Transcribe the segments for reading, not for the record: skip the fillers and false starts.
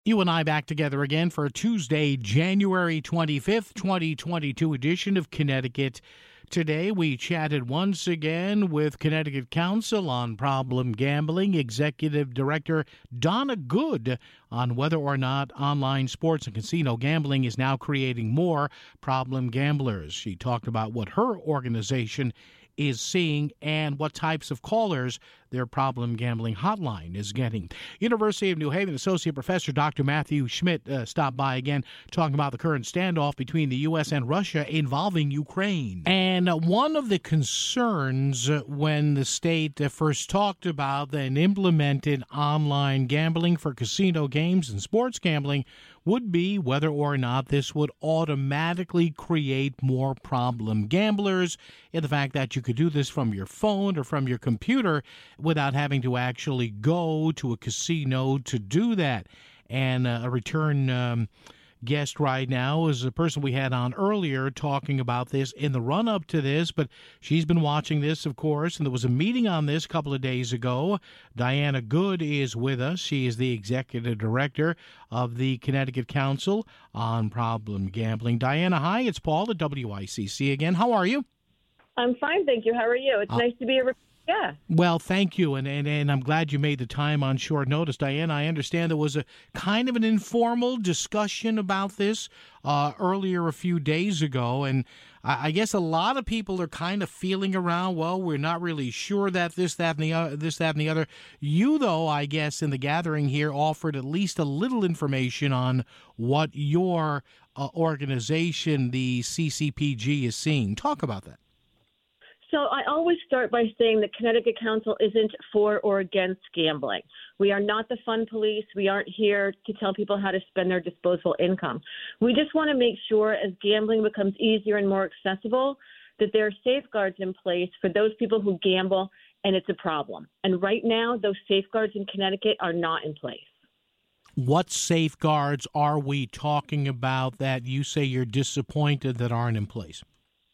You and I back together again for a Tuesday, January 25th, 2022 edition of Connecticut Today. We chatted once again with Connecticut Council on Problem Gambling Executive Director Donna Good on whether or not online sports and casino gambling is now creating more problem gamblers. She talked about what her organization is seeing and what types of callers their problem gambling hotline is getting. University of New Haven Associate Professor Dr. Matthew Schmidt stopped by again talking about the current standoff between the U.S. and Russia involving Ukraine. And one of the concerns when the state first talked about and implemented online gambling for casino games and sports gambling would be whether or not this would automatically create more problem gamblers, in the fact that you could do this from your phone or from your computer without having to actually go to a casino to do that. And a return guest right now is a person we had on earlier talking about this in the run-up to this, but she's been watching this, of course, and there was a meeting on this a couple of days ago. Diana Good is with us. She is the executive director of the Connecticut Council on Problem Gambling. Diana, hi, it's Paul at WICC again. How are you? I'm fine, thank you. How are you? It's nice to be a Yeah. Well, thank you, and I'm glad you made the time on short notice. Diana, I understand there was a kind of an informal discussion about this earlier a few days ago, and I guess a lot of people are kind of feeling around, well, we're not really sure that this, that, and the other. You, though, I guess, in the gathering here, offered at least a little information on what your organization, the CCPG, is seeing. Talk about that. So I always start by saying the Connecticut Council isn't for or against gambling. We are not the fun police. We aren't here to tell people how to spend their disposable income. We just want to make sure as gambling becomes easier and more accessible that there are safeguards in place for those people who gamble and it's a problem. And right now, those safeguards in Connecticut are not in place. What safeguards are we talking about that you say you're disappointed that aren't in place?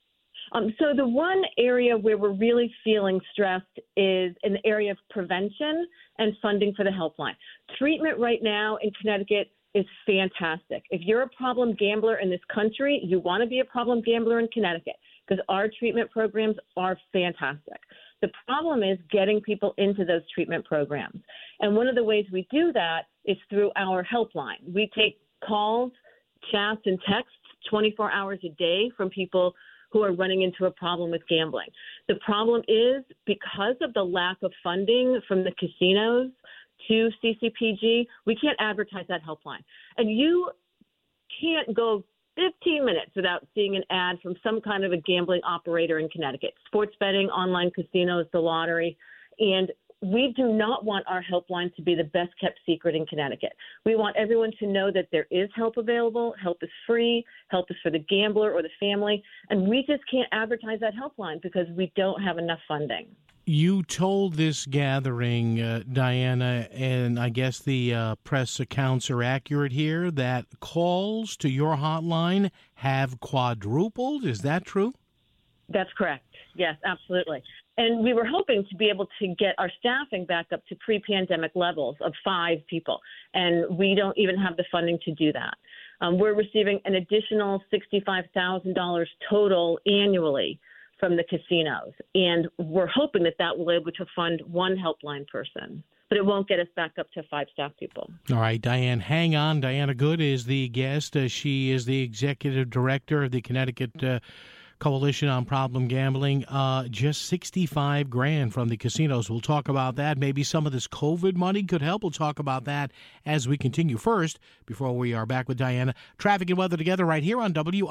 So the one area where we're really feeling stressed is in the area of prevention and funding for the helpline. Treatment right now in Connecticut is fantastic. If you're a problem gambler in this country, you want to be a problem gambler in Connecticut because our treatment programs are fantastic. The problem is getting people into those treatment programs. And one of the ways we do that is through our helpline. We take calls, chats, and texts 24 hours a day from people who are running into a problem with gambling. The problem is because of the lack of funding from the casinos to CCPG, we can't advertise that helpline. And you can't go 15 minutes without seeing an ad from some kind of a gambling operator in Connecticut, sports betting, online casinos, the lottery. And we do not want our helpline to be the best kept secret in Connecticut. We want everyone to know that there is help available. Help is free. Help is for the gambler or the family. And we just can't advertise that helpline because we don't have enough funding. You told this gathering, Diana, and I guess the press accounts are accurate here, that calls to your hotline have quadrupled. Is that true? That's correct. Yes, absolutely. And we were hoping to be able to get our staffing back up to pre-pandemic levels of 5 people. And we don't even have the funding to do that. We're receiving an additional $65,000 total annually from the casinos. And we're hoping that that will be able to fund one helpline person. But it won't get us back up to 5 staff people. All right, Diane, hang on. Diana Good is the guest. She is the executive director of the Connecticut Coalition on Problem Gambling. Just $65,000 from the casinos. We'll talk about that. Maybe some of this COVID money could help. We'll talk about that as we continue. First, before we are back with Diana, traffic and weather together right here on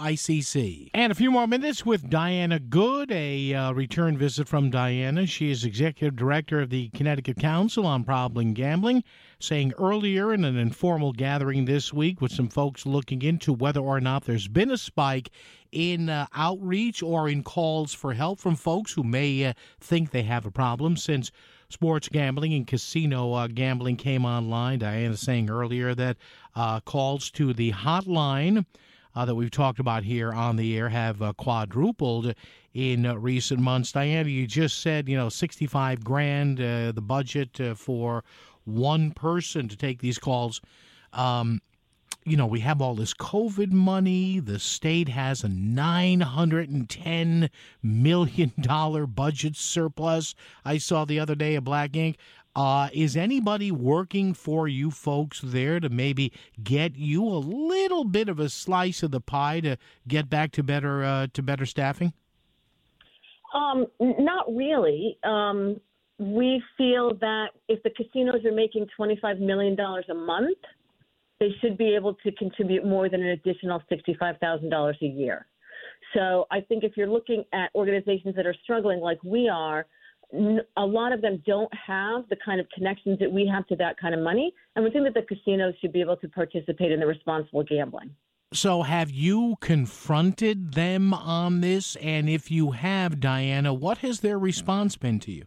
WICC. And a few more minutes with Diana Good, a return visit from Diana. She is executive director of the Connecticut Council on Problem Gambling, saying earlier in an informal gathering this week with some folks looking into whether or not there's been a spike in outreach or in calls for help from folks who may think they have a problem since sports gambling and casino gambling came online. Diana saying earlier that calls to the hotline that we've talked about here on the air have quadrupled in recent months. Diana, you just said, $65,000, the budget for one person to take these calls. we have all this COVID money. The state has a $910 million budget surplus. I saw the other day a Black Ink. Is anybody working for you folks there to maybe get you a little bit of a slice of the pie to get back to better staffing? Not really. We feel that if the casinos are making $25 million a month, they should be able to contribute more than an additional $65,000 a year. So I think if you're looking at organizations that are struggling like we are, a lot of them don't have the kind of connections that we have to that kind of money. And we think that the casinos should be able to participate in the responsible gambling. So have you confronted them on this? And if you have, Diana, what has their response been to you?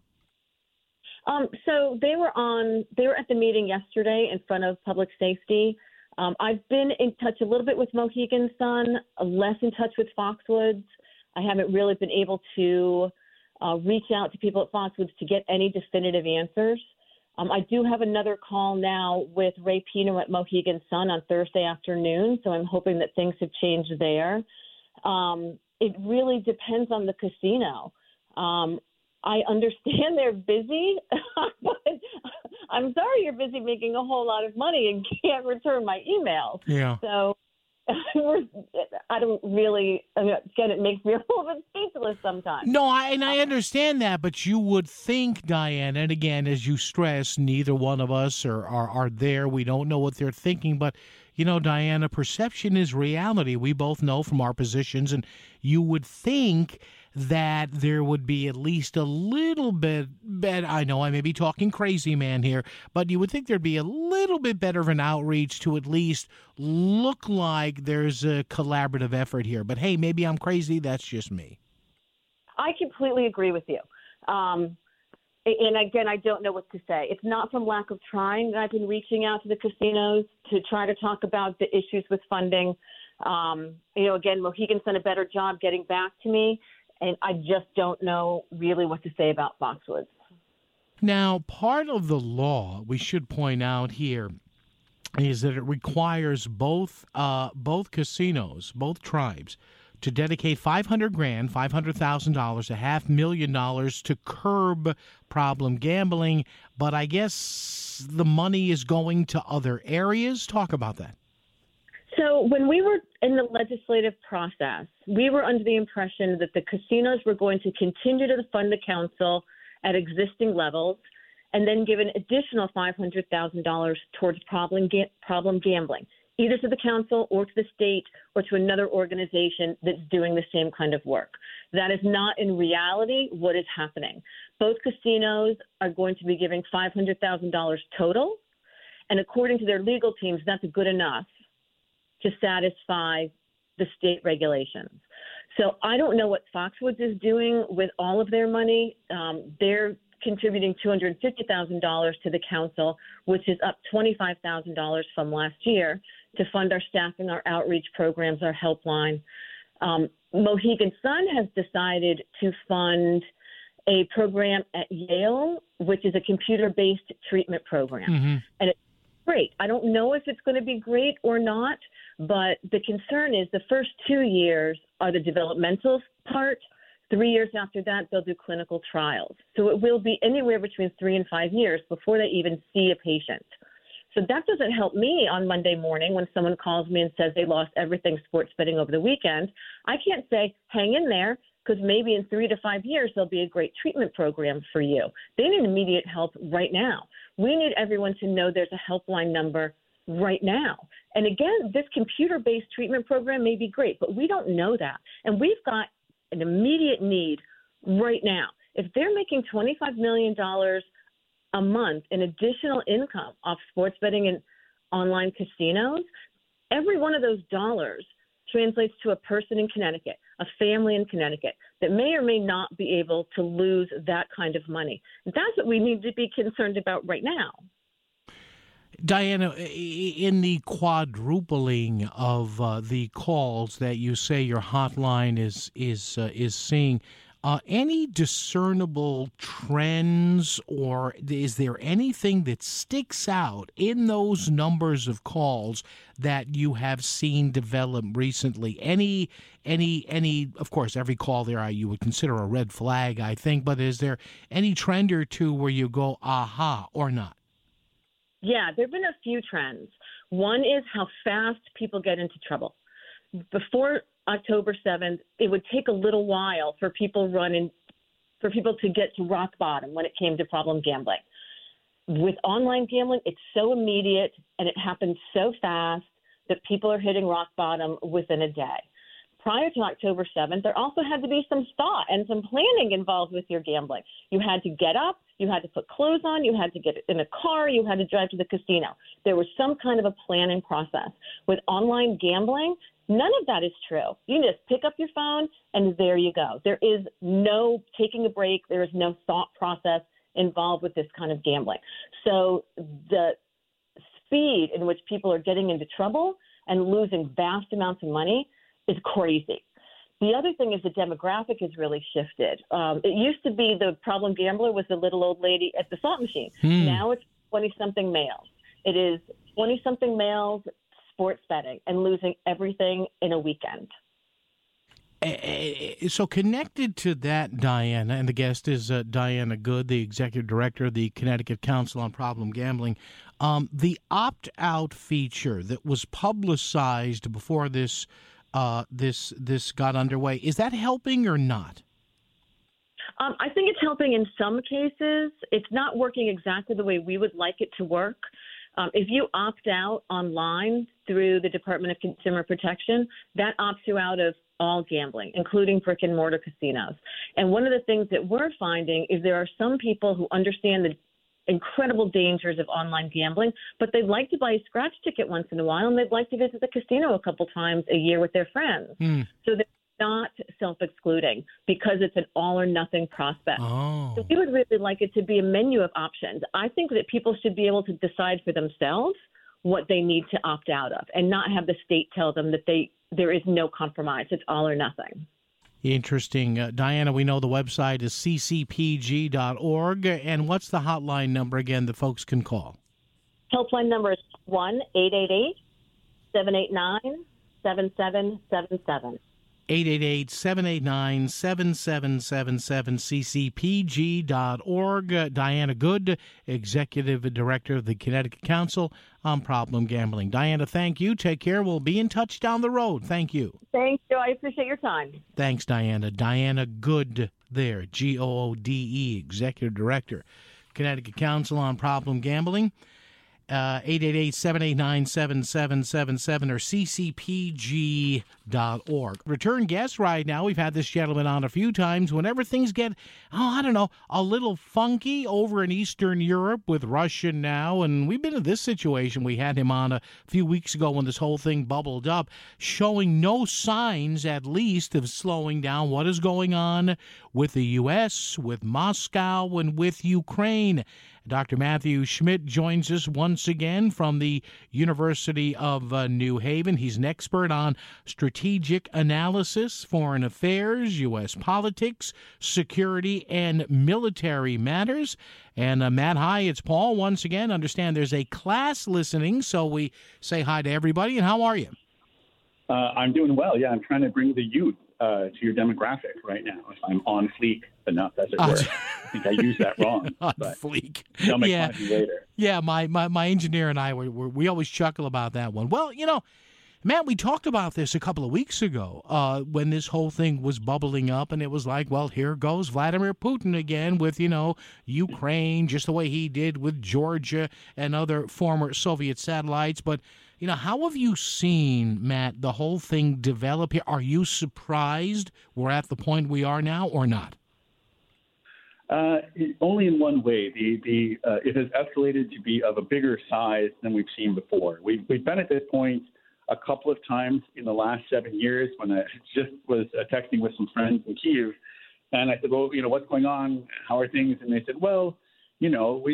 So they were at the meeting yesterday in front of Public Safety. I've been in touch a little bit with Mohegan Sun, less in touch with Foxwoods. I haven't really been able to reach out to people at Foxwoods to get any definitive answers. I do have another call now with Ray Pino at Mohegan Sun on Thursday afternoon, so I'm hoping that things have changed there. It really depends on the casino. I understand they're busy, but I'm sorry you're busy making a whole lot of money and can't return my emails. Yeah. So I don't really, again, it makes me a little bit speechless sometimes. No, I understand that, but you would think, Diane, and again, as you stress, neither one of us are there. We don't know what they're thinking, but, Diana, perception is reality. We both know from our positions, and you would think that there would be at least a little bit better. I know I may be talking crazy man here, but you would think there'd be a little bit better of an outreach to at least look like there's a collaborative effort here. But hey, maybe I'm crazy. That's just me. I completely agree with you. And again, I don't know what to say. It's not from lack of trying that I've been reaching out to the casinos to try to talk about the issues with funding. Again, Mohegan's done a better job getting back to me. And I just don't know really what to say about Foxwoods. Now, part of the law, we should point out here, is that it requires both casinos, both tribes, to dedicate $500,000, $500,000, $500,000 to curb problem gambling. But I guess the money is going to other areas. Talk about that. So when we were in the legislative process, we were under the impression that the casinos were going to continue to fund the council at existing levels and then give an additional $500,000 towards problem gambling, either to the council or to the state or to another organization that's doing the same kind of work. That is not in reality what is happening. Both casinos are going to be giving $500,000 total, and according to their legal teams, that's good enough to satisfy the state regulations. So I don't know what Foxwoods is doing with all of their money. They're contributing $250,000 to the council, which is up $25,000 from last year to fund our staffing, our outreach programs, our helpline. Mohegan Sun has decided to fund a program at Yale, which is a computer-based treatment program. Mm-hmm. And it's great. I don't know if it's going to be great or not, but the concern is the first 2 years are the developmental part. 3 years after that, they'll do clinical trials. So it will be anywhere between 3 and 5 years before they even see a patient. So that doesn't help me on Monday morning when someone calls me and says they lost everything sports betting over the weekend. I can't say, hang in there, because maybe in 3 to 5 years, there'll be a great treatment program for you. They need immediate help right now. We need everyone to know there's a helpline number right now. And again, this computer-based treatment program may be great, but we don't know that. And we've got an immediate need right now. If they're making $25 million a month in additional income off sports betting and online casinos, every one of those dollars translates to a person in Connecticut, a family in Connecticut that may or may not be able to lose that kind of money. That's what we need to be concerned about right now. Diana, in the quadrupling of the calls that you say your hotline is seeing, Any discernible trends, or is there anything that sticks out in those numbers of calls that you have seen develop recently? Any? Of course, every call there you would consider a red flag, I think. But is there any trend or two where you go, aha, or not? Yeah, there have been a few trends. One is how fast people get into trouble. Before October 7th, it would take a little while for people to get to rock bottom when it came to problem gambling. With online gambling, it's so immediate and it happens so fast that people are hitting rock bottom within a day. Prior to October 7th, there also had to be some thought and some planning involved with your gambling. You had to get up, you had to put clothes on, you had to get in a car, you had to drive to the casino. There was some kind of a planning process. With online gambling, none of that is true. You just pick up your phone and there you go. There is no taking a break. There is no thought process involved with this kind of gambling. So the speed in which people are getting into trouble and losing vast amounts of money is crazy. The other thing is the demographic has really shifted. It used to be the problem gambler was the little old lady at the slot machine. Now it's 20-something males. It is 20-something males sports betting and losing everything in a weekend. So connected to that, Diana, and the guest is Diana Good, the executive director of the Connecticut Council on Problem Gambling. The opt-out feature that was publicized before this got underway, is that helping or not? I think it's helping in some cases. It's not working exactly the way we would like it to work. If you opt out online through the Department of Consumer Protection, that opts you out of all gambling, including brick and mortar casinos. And one of the things that we're finding is there are some people who understand the incredible dangers of online gambling, but they'd like to buy a scratch ticket once in a while, and they'd like to visit the casino a couple times a year with their friends. So they're not self-excluding because it's an all-or-nothing prospect. So we would really like it to be a menu of options. I think that people should be able to decide for themselves what they need to opt out of and not have the state tell them that there is no compromise. It's all or nothing. Interesting. Diana, we know the website is ccpg.org. And what's the hotline number again that folks can call? Helpline number is 1-888-789-7777. 888-789-7777, ccpg.org. Diana Good, Executive Director of the Connecticut Council on Problem Gambling. Diana, thank you. Take care. We'll be in touch down the road. Thank you. Thank you. I appreciate your time. Thanks, Diana. Diana Good there, Goode, Executive Director, Connecticut Council on Problem Gambling. 888-789-7777 or ccpg.org. Return guest right now. We've had this gentleman on a few times. Whenever things get, a little funky over in Eastern Europe with Russia now, and we've been in this situation. We had him on a few weeks ago when this whole thing bubbled up, showing no signs, at least, of slowing down. What is going on with the U.S., with Moscow, and with Ukraine? Dr. Matthew Schmidt joins us once again from the University of New Haven. He's an expert on strategic analysis, foreign affairs, U.S. politics, security, and military matters. And Matt, hi, it's Paul once again. Understand there's a class listening, so we say hi to everybody. And how are you? I'm doing well. Yeah, I'm trying to bring the youth to your demographic right now. If I'm on fleek enough, as it were. I think I used that wrong. On fleek. They'll make fun of you later. Yeah, my engineer and I, we always chuckle about that one. Well, Matt, we talked about this a couple of weeks ago when this whole thing was bubbling up, and it was like, well, here goes Vladimir Putin again with, Ukraine, just the way he did with Georgia and other former Soviet satellites. But, how have you seen, Matt, the whole thing develop here? Are you surprised we're at the point we are now or not? Only in one way. It has escalated to be of a bigger size than we've seen before. We've been at this point a couple of times in the last 7 years when I just was texting with some friends in Kyiv, and I said, well, what's going on? How are things? And they said, well,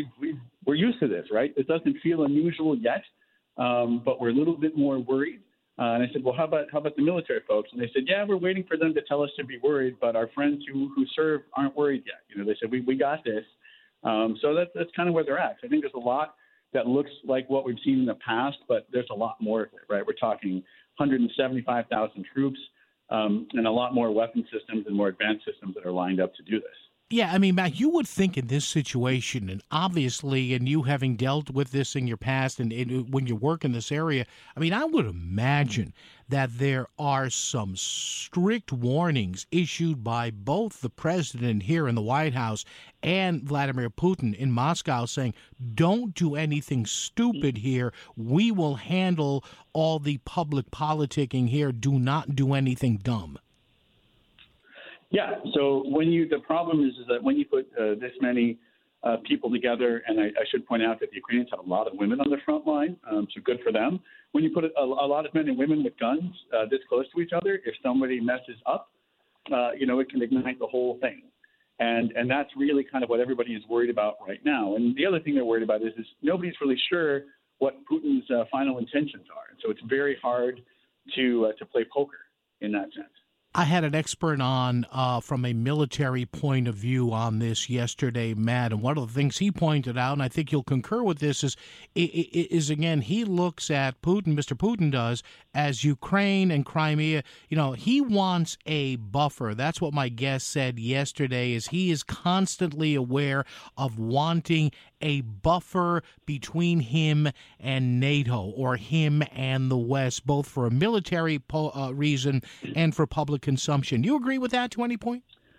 we're used to this, right? It doesn't feel unusual yet, but we're a little bit more worried. And I said, well, how about the military folks? And they said, yeah, we're waiting for them to tell us to be worried, but our friends who serve aren't worried yet. They said, we got this. So that's kind of where they're at. I think there's a lot that looks like what we've seen in the past, but there's a lot more of it, right? We're talking 175,000 troops and a lot more weapon systems and more advanced systems that are lined up to do this. Yeah, I mean, Matt, you would think in this situation, and obviously, and you having dealt with this in your past and when you work in this area, I mean, I would imagine that there are some strict warnings issued by both the president here in the White House and Vladimir Putin in Moscow saying, don't do anything stupid here. We will handle all the public politicking here. Do not do anything dumb. Yeah. So the problem is that when you put this many people together, and I should point out that the Ukrainians have a lot of women on the front line, so good for them. When you put a lot of men and women with guns this close to each other, if somebody messes up, it can ignite the whole thing. And that's really kind of what everybody is worried about right now. And the other thing they're worried about is nobody's really sure what Putin's final intentions are. And so it's very hard to play poker in that sense. I had an expert on from a military point of view on this yesterday, Matt, and one of the things he pointed out, and I think you'll concur with this, is again, he looks at Putin, Mr. Putin does, as Ukraine and Crimea. He wants a buffer. That's what my guest said yesterday, is he is constantly aware of wanting a buffer between him and NATO, or him and the West, both for a military reason and for public consumption. You agree with that to any point?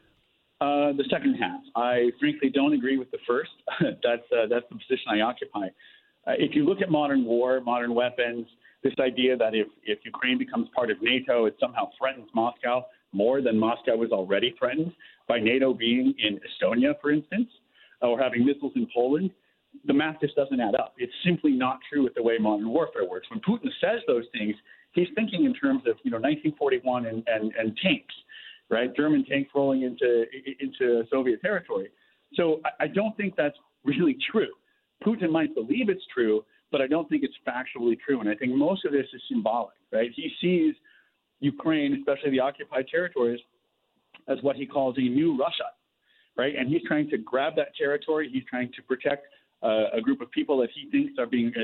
The second half. I frankly don't agree with the first. That's the position I occupy. If you look at modern war, modern weapons, this idea that if Ukraine becomes part of NATO, it somehow threatens Moscow more than Moscow was already threatened by NATO being in Estonia, for instance, or having missiles in Poland, the math just doesn't add up. It's simply not true with the way modern warfare works. When Putin says those things, he's thinking in terms of 1941 and tanks, right? German tanks rolling into Soviet territory. So I don't think that's really true. Putin might believe it's true, but I don't think it's factually true. And I think most of this is symbolic, right? He sees Ukraine, especially the occupied territories, as what he calls a new Russia, right? And he's trying to grab that territory. He's trying to protect a group of people that he thinks are being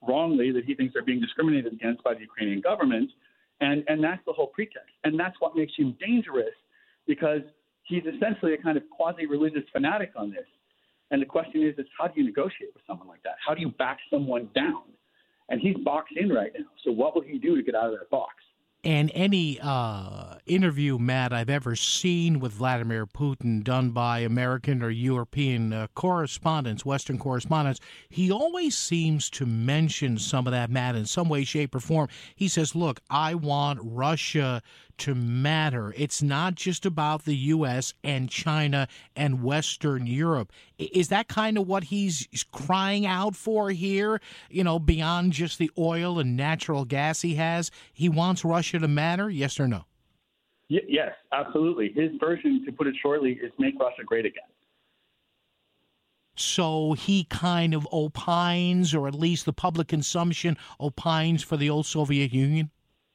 are being discriminated against by the Ukrainian government. And that's the whole pretext. And that's what makes him dangerous, because he's essentially a kind of quasi-religious fanatic on this. And the question is how do you negotiate with someone like that? How do you back someone down? And he's boxed in right now. So what will he do to get out of that box? And any interview, Matt, I've ever seen with Vladimir Putin done by American or European correspondents, Western correspondents, he always seems to mention some of that, Matt, in some way, shape, or form. He says, look, I want Russia to matter. It's not just about the U.S. and China and Western Europe. Is that kind of what he's crying out for here? Beyond just the oil and natural gas he has, he wants Russia to matter, yes or no? Yes, absolutely. His version, to put it shortly, is make Russia great again. So he kind of opines, or at least the public consumption opines, for the old Soviet Union?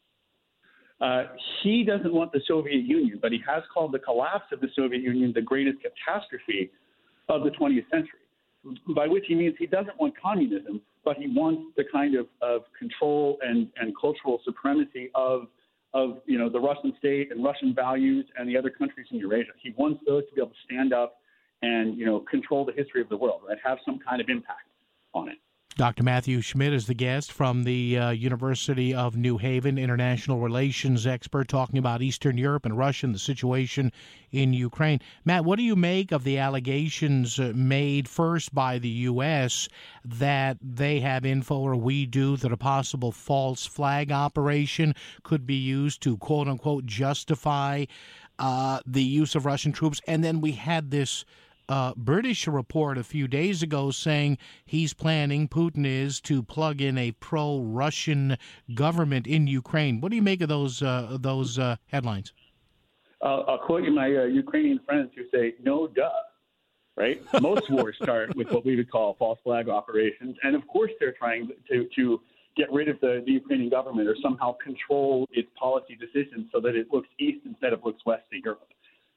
He doesn't want the Soviet Union, but he has called the collapse of the Soviet Union the greatest catastrophe of the 20th century, by which he means he doesn't want communism, but he wants the kind of control and cultural supremacy of the Russian state and Russian values and the other countries in Eurasia. He wants those to be able to stand up and control the history of the world, right? Have some kind of impact on it. Dr. Matthew Schmidt is the guest from the University of New Haven, international relations expert, talking about Eastern Europe and Russia and the situation in Ukraine. Matt, what do you make of the allegations made first by the U.S. that they have info, or we do, that a possible false flag operation could be used to, quote-unquote, justify the use of Russian troops? And then we had this British report a few days ago saying Putin is to plug in a pro-Russian government in Ukraine. What do you make of those headlines? I'll quote you my Ukrainian friends who say, no duh, right? Most wars start with what we would call false flag operations. And of course they're trying to get rid of the Ukrainian government or somehow control its policy decisions so that it looks east instead of looks west to Europe.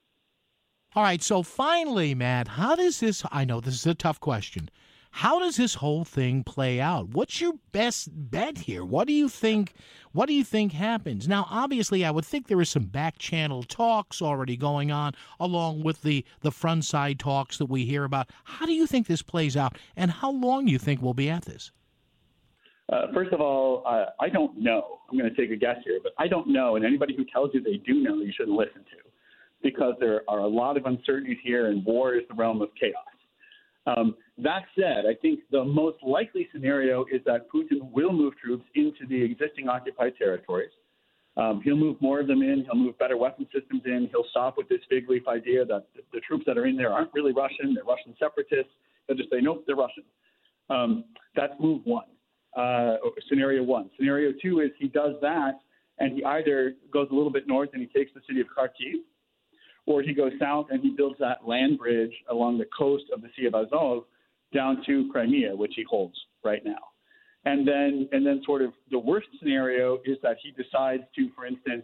All right, so finally, Matt, how does this, I know this is a tough question, how does this whole thing play out? What's your best bet here? What do you think happens? Now, obviously, I would think there is some back-channel talks already going on, along with the front-side talks that we hear about. How do you think this plays out, and how long do you think we'll be at this? First of all, I don't know. I'm going to take a guess here, but I don't know, and anybody who tells you they do know, you shouldn't listen to, because there are a lot of uncertainties here, and war is the realm of chaos. That said, I think the most likely scenario is that Putin will move troops into the existing occupied territories. He'll move more of them in. He'll move better weapon systems in. He'll stop with this fig leaf idea that the troops that are in there aren't really Russian. They're Russian separatists. He'll just say, nope, they're Russian. That's move one, scenario one. Scenario two is he does that, and he either goes a little bit north and he takes the city of Kharkiv, or he goes south and he builds that land bridge along the coast of the Sea of Azov down to Crimea, which he holds right now. And then sort of the worst scenario is that he decides to, for instance,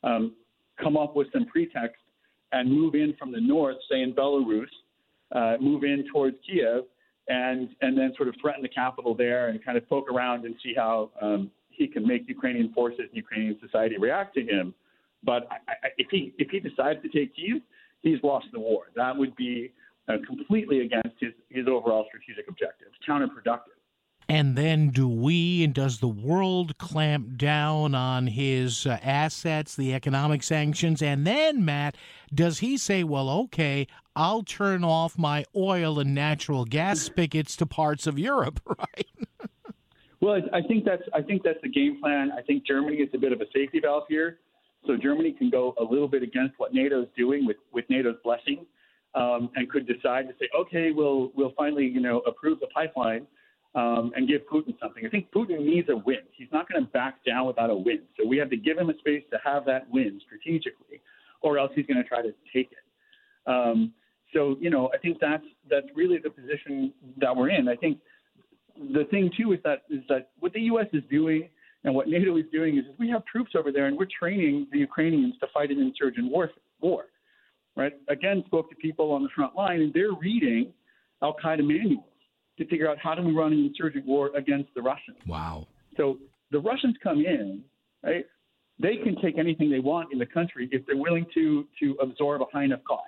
come up with some pretext and move in from the north, say in Belarus, move in towards Kiev, and then sort of threaten the capital there and kind of poke around and see how he can make Ukrainian forces and Ukrainian society react to him. But if he decides to take Kyiv, he's lost the war. That would be completely against his overall strategic objectives, counterproductive. And then does the world clamp down on his assets, the economic sanctions? And then, Matt, does he say, well, okay, I'll turn off my oil and natural gas spigots to parts of Europe, right? Well, I think that's the game plan. I think Germany is a bit of a safety valve here. So Germany can go a little bit against what NATO is doing with NATO's blessing, and could decide to say, okay, we'll finally approve the pipeline and give Putin something. I think Putin needs a win. He's not going to back down without a win. So we have to give him a space to have that win strategically, or else he's going to try to take it. So I think that's really the position that we're in. I think the thing too is that what the U.S. is doing and what NATO is doing is we have troops over there, and we're training the Ukrainians to fight an insurgent war. Right? Again, spoke to people on the front line, and they're reading al-Qaeda manuals to figure out how do we run an insurgent war against the Russians. Wow. So the Russians come in, right? They can take anything they want in the country if they're willing to absorb a high enough cost.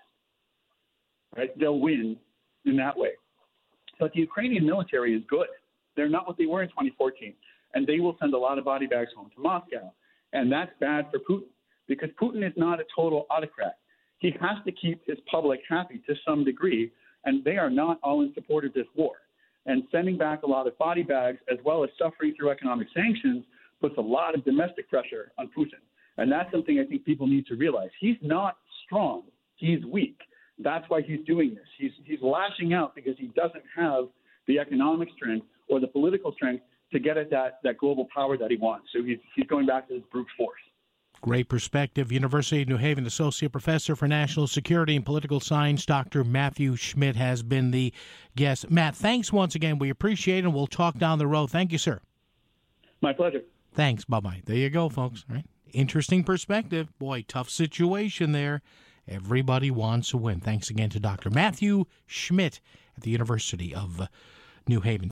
Right? They'll win in that way. But the Ukrainian military is good. They're not what they were in 2014. And they will send a lot of body bags home to Moscow. And that's bad for Putin, because Putin is not a total autocrat. He has to keep his public happy to some degree, and they are not all in support of this war. And sending back a lot of body bags, as well as suffering through economic sanctions, puts a lot of domestic pressure on Putin. And that's something I think people need to realize. He's not strong. He's weak. That's why he's doing this. He's lashing out because he doesn't have the economic strength or the political strength to get at that global power that he wants. So he's going back to his brute force. Great perspective. University of New Haven Associate Professor for National Security and Political Science, Dr. Matthew Schmidt, has been the guest. Matt, thanks once again. We appreciate it, and we'll talk down the road. Thank you, sir. My pleasure. Thanks. Bye-bye. There you go, folks. All right. Interesting perspective. Boy, tough situation there. Everybody wants to win. Thanks again to Dr. Matthew Schmidt at the University of New Haven.